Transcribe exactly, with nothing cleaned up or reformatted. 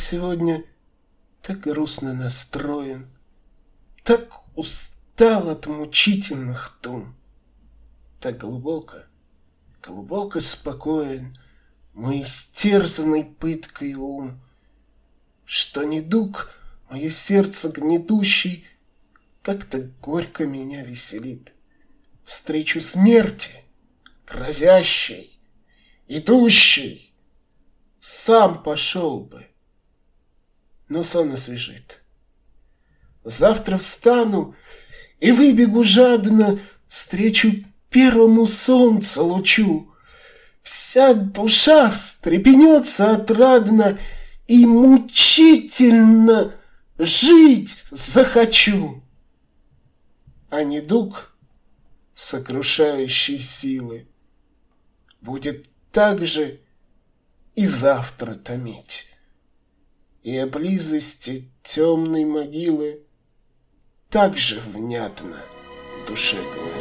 сегодня так грустно настроен, так устал от мучительных дум, так глубоко, глубоко спокоен мой истерзанный пыткой ум, что недуг мое сердце гнетущий как-то горько меня веселит. Встречу смерти, грозящей, идущей, сам пошел бы, но сон освежит. Завтра встану и выбегу жадно, встречу первому солнца лучу. Вся душа встрепенется отрадно, и мучительно жить захочу. А недуг сокрушающей силы будет так же и завтра томить, и о близости темной могилы так же внятно душе говорить.